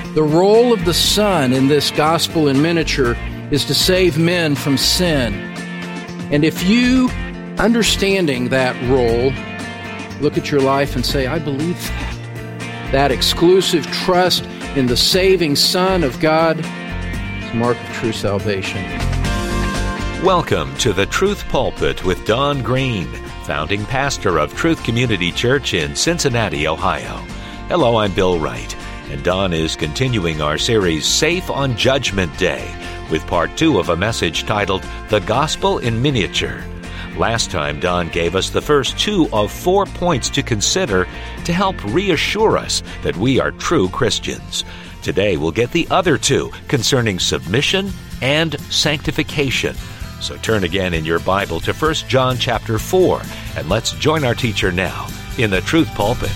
The role of the Son in this gospel in miniature is to save men from sin. And if you, understanding that role, look at your life and say, I believe that. That exclusive trust in the saving Son of God is a mark of true salvation. Welcome to the Truth Pulpit with Don Green, founding pastor of Truth Community Church in Cincinnati, Ohio. Hello, I'm Bill Wright, and Don is continuing our series, Safe on Judgment Day, with part 2 of a message titled, The Gospel in Miniature. Last time, Don gave us the first 2 of 4 points to consider to help reassure us that we are true Christians. Today, we'll get the other 2 concerning submission and sanctification. So turn again in your Bible to 1 John chapter 4, and let's join our teacher now in the Truth Pulpit.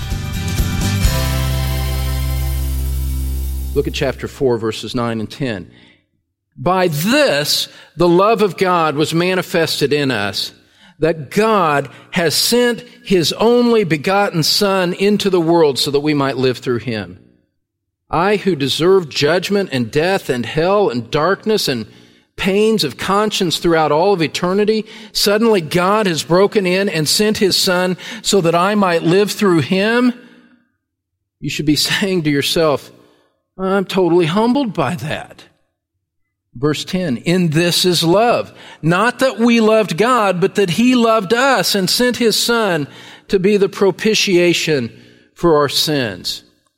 Look at chapter 4, verses 9 and 10. By this, the love of God was manifested in us, that God has sent His only begotten Son into the world so that we might live through Him. I, who deserved judgment and death and hell and darkness and pains of conscience throughout all of eternity, suddenly God has broken in and sent His Son so that I might live through Him. You should be saying to yourself, I'm totally humbled by that. Verse 10, in this is love, not that we loved God, but that He loved us and sent His Son to be the propitiation for our sins.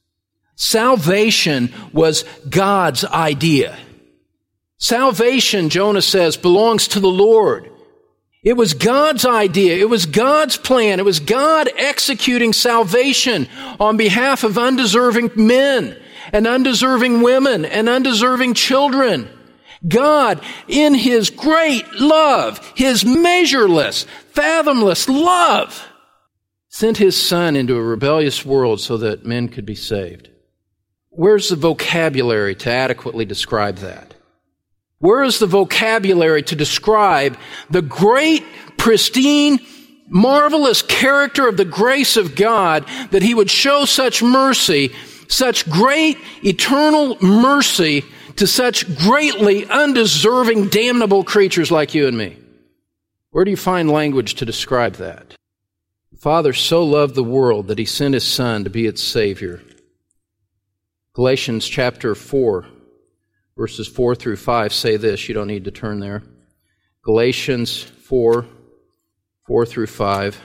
Salvation was God's idea. Salvation, Jonah says, belongs to the Lord. It was God's idea. It was God's plan. It was God executing salvation on behalf of undeserving men and undeserving women and undeserving children. God, in His great love, His measureless, fathomless love, sent His Son into a rebellious world so that men could be saved. Where's the vocabulary to adequately describe that? Where is the vocabulary to describe the great, pristine, marvelous character of the grace of God that He would show such mercy, such great, eternal mercy to such greatly undeserving, damnable creatures like you and me? Where do you find language to describe that? The Father so loved the world that He sent His Son to be its Savior. Galatians chapter 4. Verses 4 through 5 say this. You don't need to turn there. Galatians 4 through 5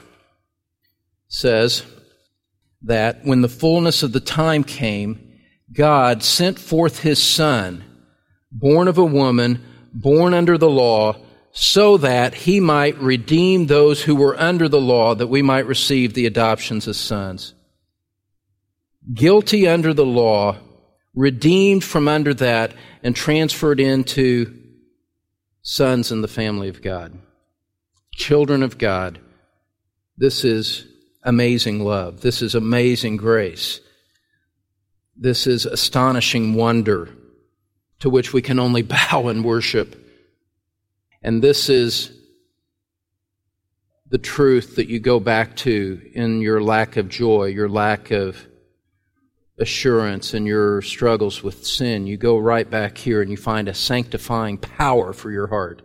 says that when the fullness of the time came, God sent forth His Son, born of a woman, born under the law, so that He might redeem those who were under the law, that we might receive the adoptions as sons. Guilty under the law, redeemed from under that, and transferred into sons in the family of God. Children of God. This is amazing love. This is amazing grace. This is astonishing wonder to which we can only bow and worship. And this is the truth that you go back to in your lack of joy, your lack of assurance, and your struggles with sin. You go right back here and you find a sanctifying power for your heart.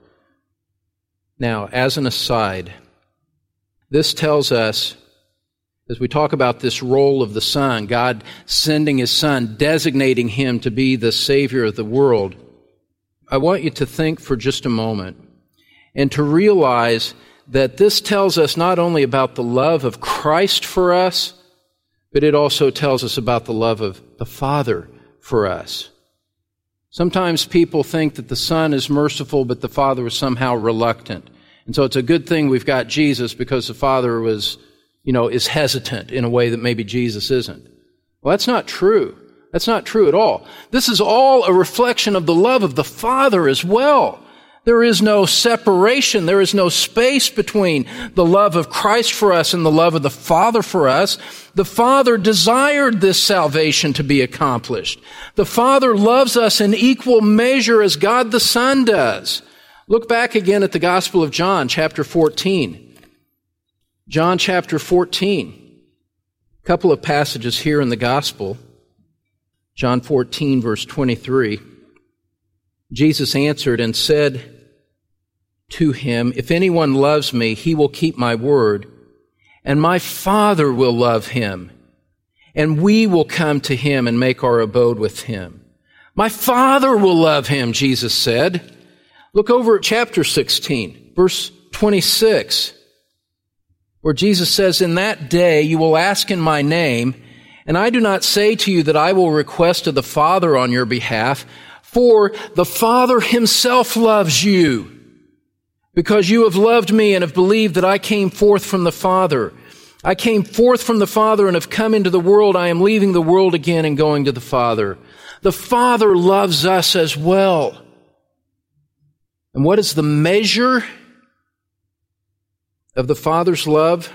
Now, as an aside, this tells us, as we talk about this role of the Son, God sending His Son, designating Him to be the Savior of the world, I want you to think for just a moment and to realize that this tells us not only about the love of Christ for us, but it also tells us about the love of the Father for us. Sometimes people think that the Son is merciful, but the Father was somehow reluctant. And so it's a good thing we've got Jesus because the Father is hesitant in a way that maybe Jesus isn't. Well, that's not true. That's not true at all. This is all a reflection of the love of the Father as well. There is no separation. There is no space between the love of Christ for us and the love of the Father for us. The Father desired this salvation to be accomplished. The Father loves us in equal measure as God the Son does. Look back again at the Gospel of John, chapter 14. John chapter 14. A couple of passages here in the Gospel. John 14, verse 23, Jesus answered and said to him, "If anyone loves me, he will keep my word, and my Father will love him, and we will come to him and make our abode with him." My Father will love him, Jesus said. Look over at chapter 16, verse 26, where Jesus says, "In that day you will ask in my name, and I do not say to you that I will request of the Father on your behalf, for the Father himself loves you, because you have loved me and have believed that I came forth from the Father. I came forth from the Father and have come into the world. I am leaving the world again and going to the Father." The Father loves us as well. And what is the measure of the Father's love?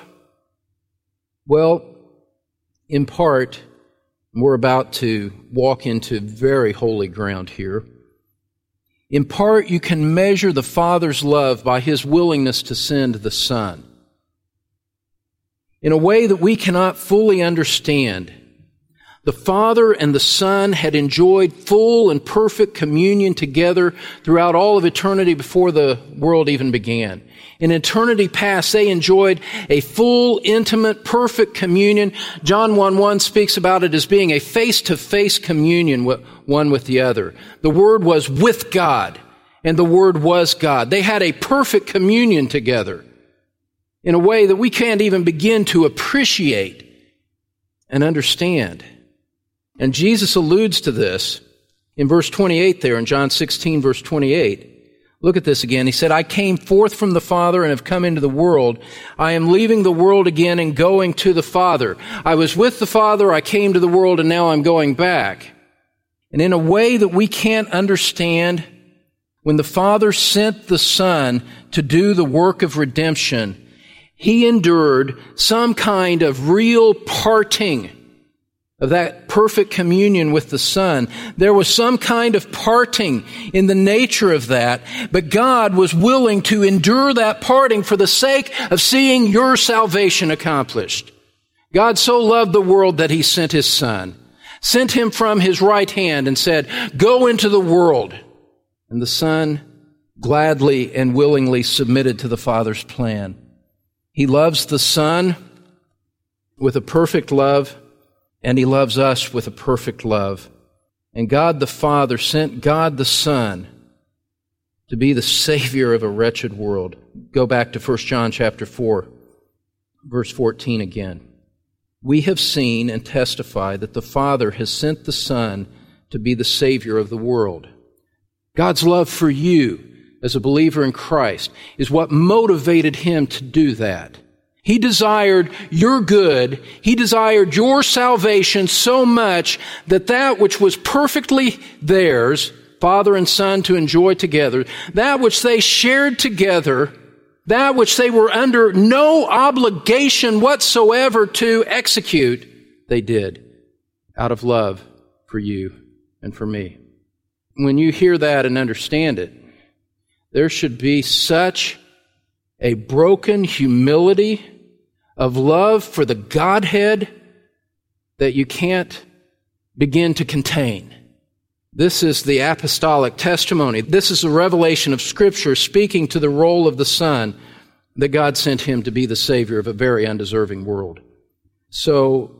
Well, in part, we're about to walk into very holy ground here. In part, you can measure the Father's love by His willingness to send the Son. In a way that we cannot fully understand, the Father and the Son had enjoyed full and perfect communion together throughout all of eternity before the world even began. In eternity past, they enjoyed a full, intimate, perfect communion. John 1:1 speaks about it as being a face-to-face communion one with the other. The Word was with God, and the Word was God. They had a perfect communion together in a way that we can't even begin to appreciate and understand. And Jesus alludes to this in verse 28 there in John 16, verse 28. Look at this again. He said, "I came forth from the Father and have come into the world. I am leaving the world again and going to the Father. I was with the Father, I came to the world, and now I'm going back." And in a way that we can't understand, when the Father sent the Son to do the work of redemption, He endured some kind of real parting of that perfect communion with the Son. There was some kind of parting in the nature of that, but God was willing to endure that parting for the sake of seeing your salvation accomplished. God so loved the world that He sent His Son, sent Him from His right hand and said, "Go into the world." And the Son gladly and willingly submitted to the Father's plan. He loves the Son with a perfect love, and He loves us with a perfect love. And God the Father sent God the Son to be the Savior of a wretched world. Go back to 1 John chapter 4, verse 14 again. "We have seen and testify that the Father has sent the Son to be the Savior of the world." God's love for you as a believer in Christ is what motivated Him to do that. He desired your good. He desired your salvation so much that that which was perfectly theirs, Father and Son to enjoy together, that which they shared together, that which they were under no obligation whatsoever to execute, they did out of love for you and for me. When you hear that and understand it, there should be such a broken humility of love for the Godhead that you can't begin to contain. This is the apostolic testimony. This is a revelation of Scripture speaking to the role of the Son, that God sent Him to be the Savior of a very undeserving world. So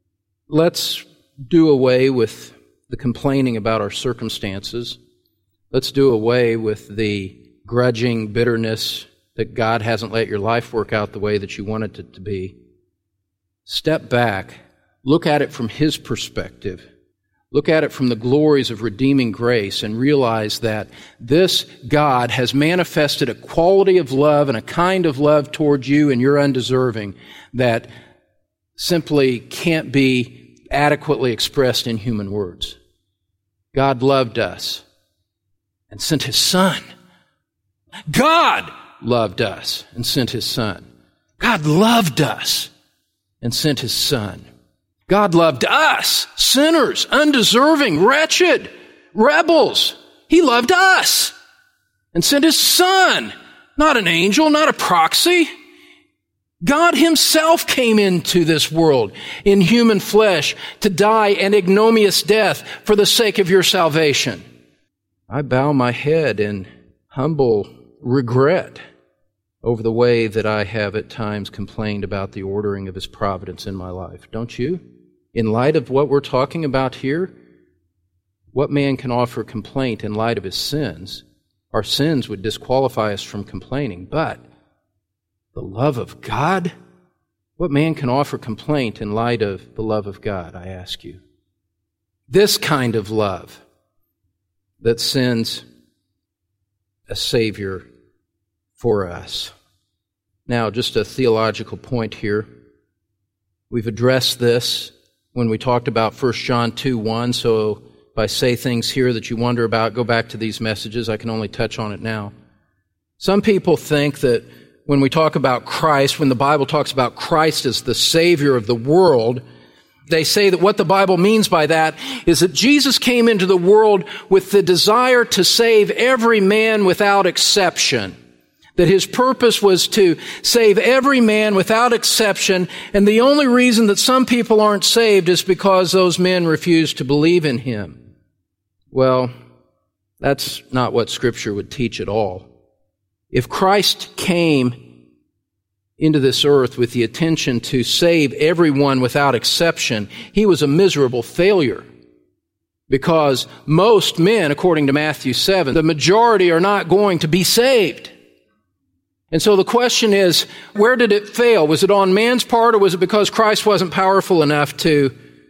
let's do away with the complaining about our circumstances. Let's do away with the grudging bitterness that God hasn't let your life work out the way that you wanted it to be. Step back. Look at it from His perspective. Look at it from the glories of redeeming grace and realize that this God has manifested a quality of love and a kind of love towards you and you're undeserving that simply can't be adequately expressed in human words. God loved us and sent His Son. God loved us and sent His Son. God loved us and sent His Son. God loved us, sinners, undeserving, wretched, rebels. He loved us and sent His Son, not an angel, not a proxy. God himself came into this world in human flesh to die an ignominious death for the sake of your salvation. I bow my head in humble regret over the way that I have at times complained about the ordering of his providence in my life. Don't you? In light of what we're talking about here, what man can offer complaint in light of his sins? Our sins would disqualify us from complaining, but the love of God? What man can offer complaint in light of the love of God, I ask you? This kind of love that sends a Savior for us. Now, just a theological point here. We've addressed this when we talked about 1 John 2:1, so if I say things here that you wonder about, go back to these messages. I can only touch on it now. Some people think that when we talk about Christ, when the Bible talks about Christ as the Savior of the world, they say that what the Bible means by that is that Jesus came into the world with the desire to save every man without exception. That his purpose was to save every man without exception, and the only reason that some people aren't saved is because those men refuse to believe in him. Well, that's not what Scripture would teach at all. If Christ came into this earth with the intention to save everyone without exception, he was a miserable failure. Because most men, according to Matthew 7, the majority are not going to be saved. And so the question is, where did it fail? Was it on man's part, or was it because Christ wasn't powerful enough to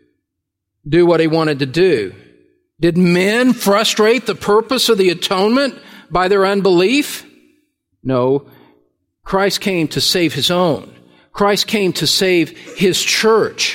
do what he wanted to do? Did men frustrate the purpose of the atonement by their unbelief? No. Christ came to save his own. Christ came to save his church.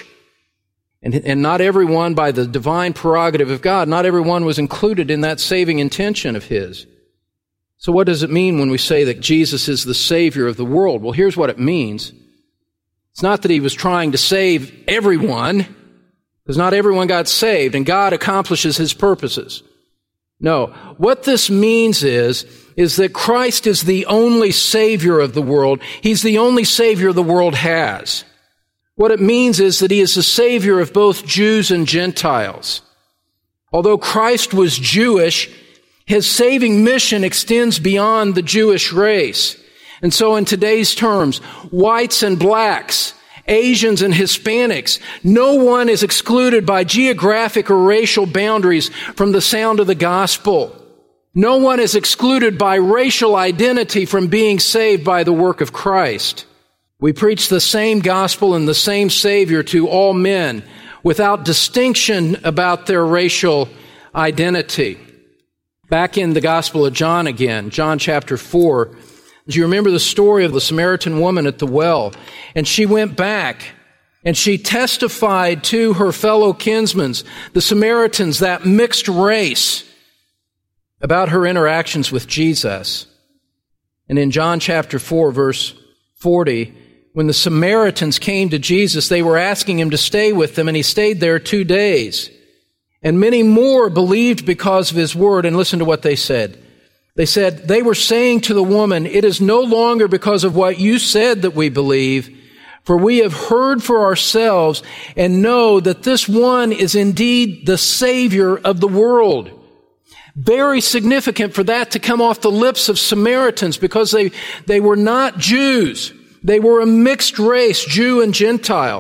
And not everyone, by the divine prerogative of God, not everyone was included in that saving intention of his. So what does it mean when we say that Jesus is the Savior of the world? Well, here's what it means. It's not that he was trying to save everyone, because not everyone got saved, and God accomplishes his purposes. No. What this means is that Christ is the only Savior of the world. He's the only Savior the world has. What it means is that he is the Savior of both Jews and Gentiles. Although Christ was Jewish, his saving mission extends beyond the Jewish race. And so in today's terms, whites and blacks, Asians and Hispanics, no one is excluded by geographic or racial boundaries from the sound of the gospel. No one is excluded by racial identity from being saved by the work of Christ. We preach the same gospel and the same Savior to all men without distinction about their racial identity. Back in the Gospel of John again, John chapter 4, do you remember the story of the Samaritan woman at the well? And she went back and she testified to her fellow kinsmen, the Samaritans, that mixed race, about her interactions with Jesus. And in John chapter 4, verse 40, when the Samaritans came to Jesus, they were asking him to stay with them, and he stayed there 2 days. And many more believed because of his word. And listen to what they said. They were saying to the woman, "It is no longer because of what you said that we believe, for we have heard for ourselves and know that this one is indeed the Savior of the world." Very significant for that to come off the lips of Samaritans, because they were not Jews. They were a mixed race, Jew and Gentile.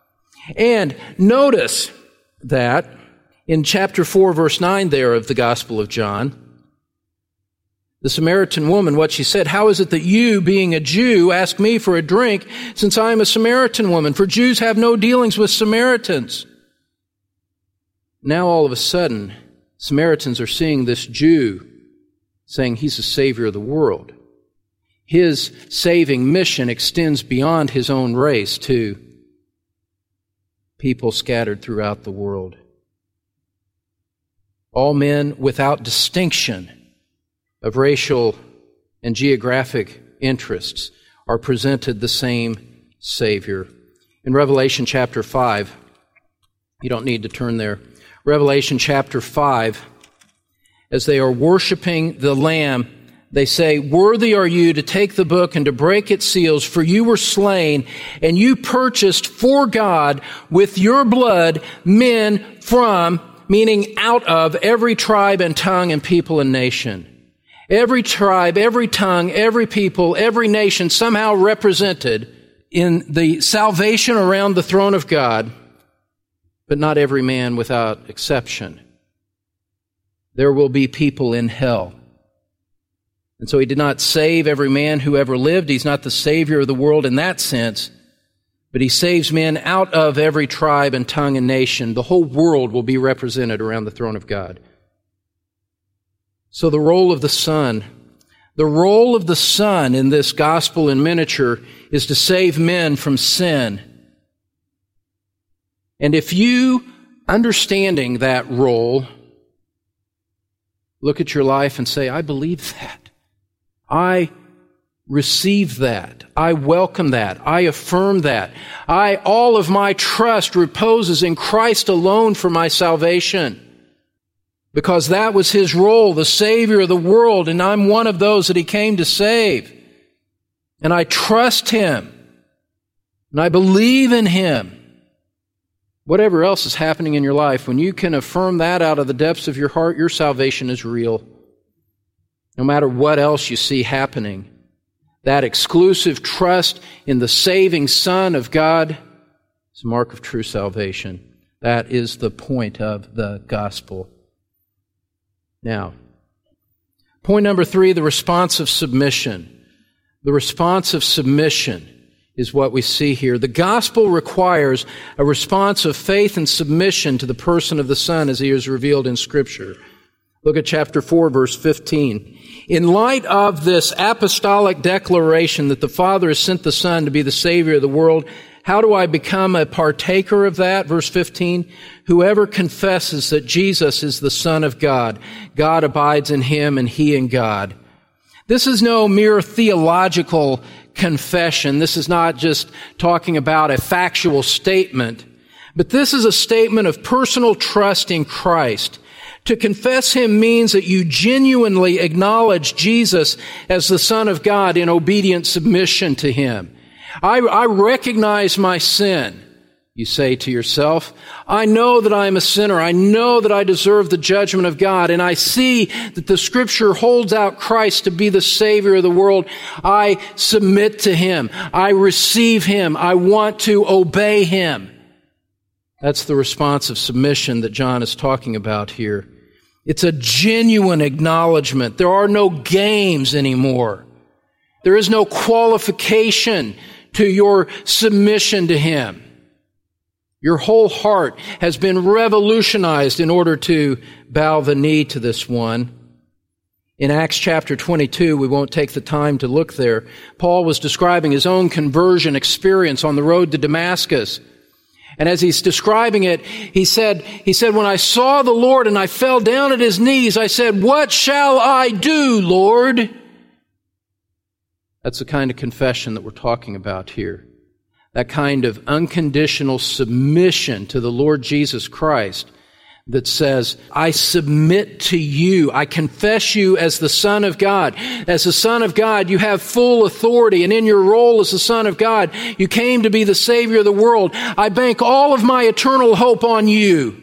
And notice that in chapter 4, verse 9 there of the Gospel of John, the Samaritan woman, what she said, "How is it that you, being a Jew, ask me for a drink, since I am a Samaritan woman? For Jews have no dealings with Samaritans." Now all of a sudden, Samaritans are seeing this Jew saying he's the Savior of the world. His saving mission extends beyond his own race to people scattered throughout the world. All men without distinction of racial and geographic interests are presented the same Savior. In Revelation chapter 5, you don't need to turn there, Revelation chapter 5, as they are worshiping the Lamb, They say, "Worthy are you to take the book and to break its seals, for you were slain, and you purchased for God with your blood men from," meaning out of, "every tribe and tongue and people and nation." Every tribe, every tongue, every people, every nation somehow represented in the salvation around the throne of God, but not every man without exception. There will be people in hell. And so he did not save every man who ever lived. He's not the Savior of the world in that sense, but he saves men out of every tribe and tongue and nation. The whole world will be represented around the throne of God. So the role of the Son in this gospel in miniature is to save men from sin. And if you, understanding that role, look at your life and say, "I believe that. I receive that. I welcome that. I affirm that. All of my trust reposes in Christ alone for my salvation. Because that was His role, the Savior of the world, and I'm one of those that He came to save. And I trust Him. And I believe in Him." Whatever else is happening in your life, when you can affirm that out of the depths of your heart, your salvation is real. No matter what else you see happening, that exclusive trust in the saving Son of God is a mark of true salvation. That is the point of the gospel. Now, point number 3, the response of submission. The response of submission is what we see here. The gospel requires a response of faith and submission to the person of the Son as He is revealed in Scripture. Look at chapter 4, verse 15. In light of this apostolic declaration that the Father has sent the Son to be the Savior of the world, how do I become a partaker of that? Verse 15, "Whoever confesses that Jesus is the Son of God, God abides in him and he in God." This is no mere theological confession. This is not just talking about a factual statement, but this is a statement of personal trust in Christ. To confess Him means that you genuinely acknowledge Jesus as the Son of God in obedient submission to Him. I recognize my sin, you say to yourself. I know that I am a sinner. I know that I deserve the judgment of God. And I see that the Scripture holds out Christ to be the Savior of the world. I submit to Him. I receive Him. I want to obey Him. That's the response of submission that John is talking about here. It's a genuine acknowledgement. There are no games anymore. There is no qualification to your submission to Him. Your whole heart has been revolutionized in order to bow the knee to this one. In Acts chapter 22, we won't take the time to look there, Paul was describing his own conversion experience on the road to Damascus. And as he's describing it, he said, "When I saw the Lord and I fell down at His knees, I said, 'What shall I do, Lord?'" That's the kind of confession that we're talking about here. That kind of unconditional submission to the Lord Jesus Christ that says, "I submit to you. I confess you as the Son of God. As the Son of God, you have full authority, and in your role as the Son of God, you came to be the Savior of the world. I bank all of my eternal hope on you.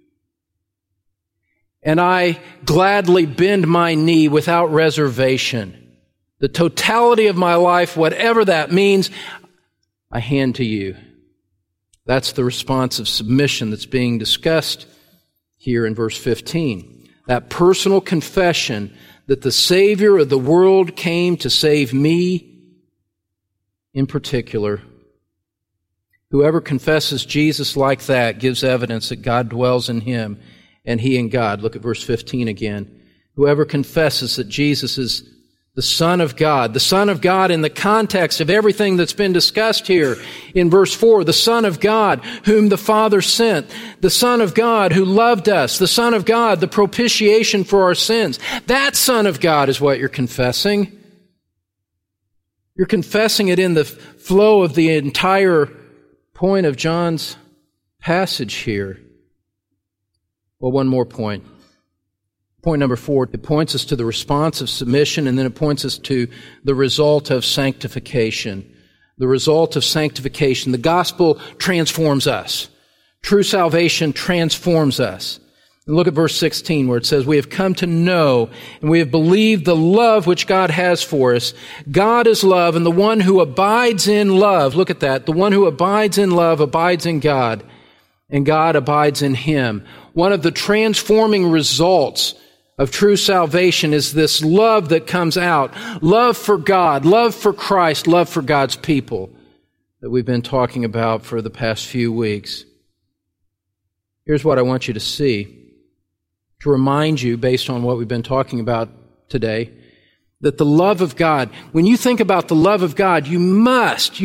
And I gladly bend my knee without reservation. The totality of my life, whatever that means, I hand to you." That's the response of submission that's being discussed here in verse 15. That personal confession that the Savior of the world came to save me in particular. Whoever confesses Jesus like that gives evidence that God dwells in him and he in God. Look at verse 15 again. Whoever confesses that Jesus is the Son of God in the context of everything that's been discussed here in verse 4, the Son of God whom the Father sent, the Son of God who loved us, the Son of God, the propitiation for our sins. That Son of God is what you're confessing. You're confessing it in the flow of the entire point of John's passage here. Well, one more point. Point number 4, it points us to the response of submission, and then it points us to the result of sanctification. The result of sanctification. The gospel transforms us. True salvation transforms us. And look at verse 16 where it says, we have come to know and we have believed the love which God has for us. God is love, and the one who abides in love, look at that, the one who abides in love abides in God, and God abides in him. One of the transforming results of true salvation is this love that comes out. Love for God, love for Christ, love for God's people that we've been talking about for the past few weeks. Here's what I want you to see, to remind you, based on what we've been talking about today, that the love of God, when you think about the love of God, you must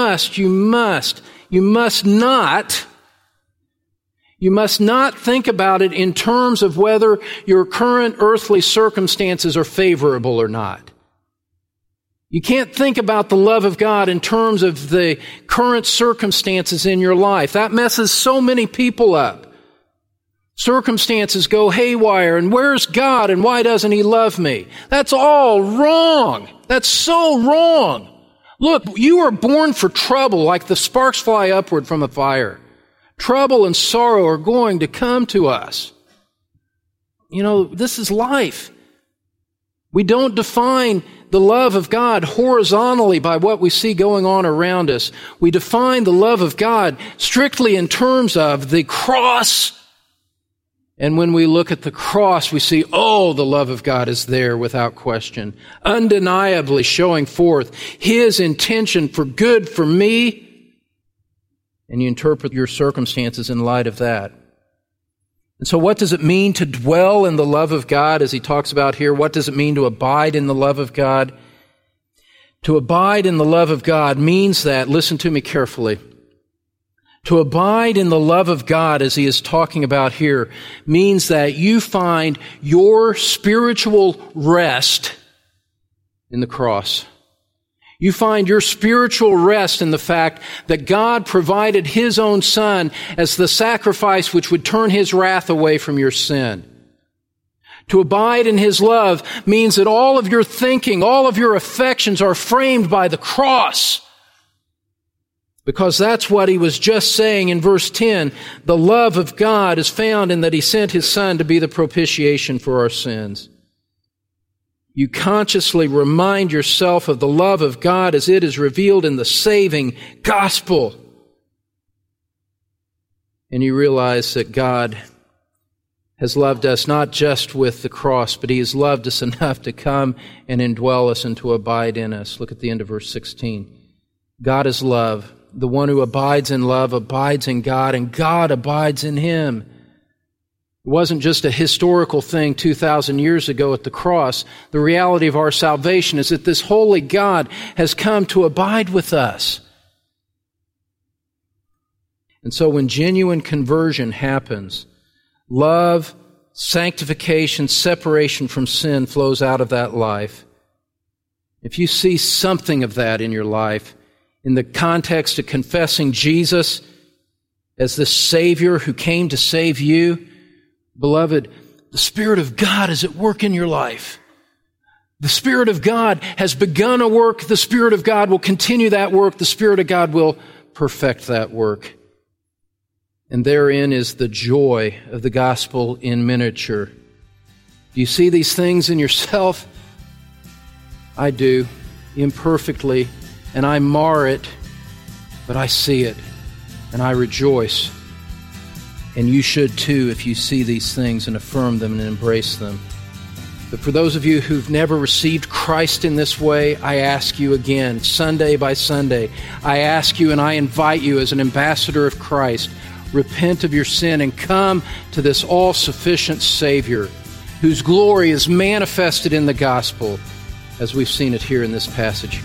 not think about it in terms of whether your current earthly circumstances are favorable or not. You can't think about the love of God in terms of the current circumstances in your life. That messes so many people up. Circumstances go haywire, and where's God, and why doesn't He love me? That's all wrong. That's so wrong. Look, you are born for trouble like the sparks fly upward from a fire. Trouble and sorrow are going to come to us. You know, this is life. We don't define the love of God horizontally by what we see going on around us. We define the love of God strictly in terms of the cross. And when we look at the cross, we see, oh, the love of God is there without question, undeniably showing forth His intention for good for me. And you interpret your circumstances in light of that. And so what does it mean to dwell in the love of God, as he talks about here? What does it mean to abide in the love of God? To abide in the love of God means that, listen to me carefully, to abide in the love of God, as he is talking about here, means that you find your spiritual rest in the cross. You find your spiritual rest in the fact that God provided His own Son as the sacrifice which would turn His wrath away from your sin. To abide in His love means that all of your thinking, all of your affections are framed by the cross. Because that's what he was just saying in verse 10. The love of God is found in that He sent His Son to be the propitiation for our sins. You consciously remind yourself of the love of God as it is revealed in the saving gospel. And you realize that God has loved us not just with the cross, but He has loved us enough to come and indwell us and to abide in us. Look at the end of verse 16. God is love. The one who abides in love abides in God, and God abides in him. It wasn't just a historical thing 2,000 years ago at the cross. The reality of our salvation is that this holy God has come to abide with us. And so when genuine conversion happens, love, sanctification, separation from sin flows out of that life. If you see something of that in your life, in the context of confessing Jesus as the Savior who came to save you, beloved, the Spirit of God is at work in your life. The Spirit of God has begun a work. The Spirit of God will continue that work. The Spirit of God will perfect that work. And therein is the joy of the gospel in miniature. Do you see these things in yourself? I do, imperfectly, and I mar it, but I see it, and I rejoice. And you should too if you see these things and affirm them and embrace them. But for those of you who've never received Christ in this way, I ask you again, Sunday by Sunday, I ask you and I invite you as an ambassador of Christ, repent of your sin and come to this all-sufficient Savior whose glory is manifested in the gospel as we've seen it here in this passage.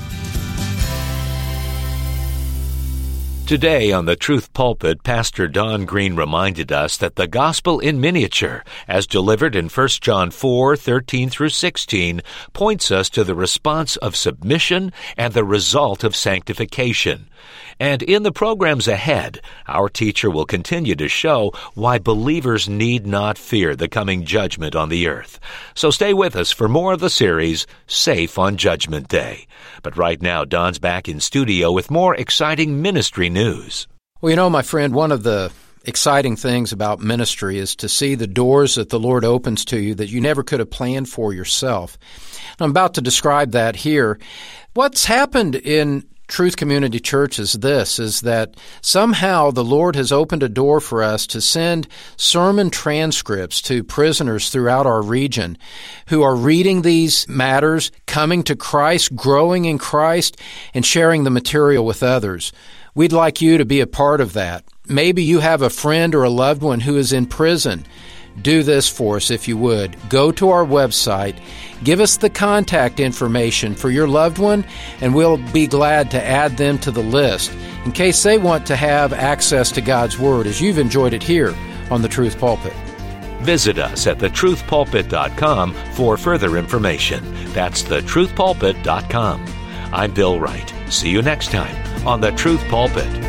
Today on the Truth Pulpit, Pastor Don Green reminded us that the gospel in miniature, as delivered in 1 John 4:13 through 16, points us to the response of submission and the result of sanctification. And in the programs ahead, our teacher will continue to show why believers need not fear the coming judgment on the earth. So stay with us for more of the series, Safe on Judgment Day. But right now, Don's back in studio with more exciting ministry news. Well, you know, my friend, one of the exciting things about ministry is to see the doors that the Lord opens to you that you never could have planned for yourself. I'm about to describe that here. What's happened in Truth Community Church is that somehow the Lord has opened a door for us to send sermon transcripts to prisoners throughout our region who are reading these matters, coming to Christ, growing in Christ, and sharing the material with others. We'd like you to be a part of that. Maybe you have a friend or a loved one who is in prison. Do this for us if you would. Go to our website, give us the contact information for your loved one, and we'll be glad to add them to the list in case they want to have access to God's Word as you've enjoyed it here on The Truth Pulpit. Visit us at thetruthpulpit.com for further information. That's thetruthpulpit.com. I'm Bill Wright. See you next time on The Truth Pulpit.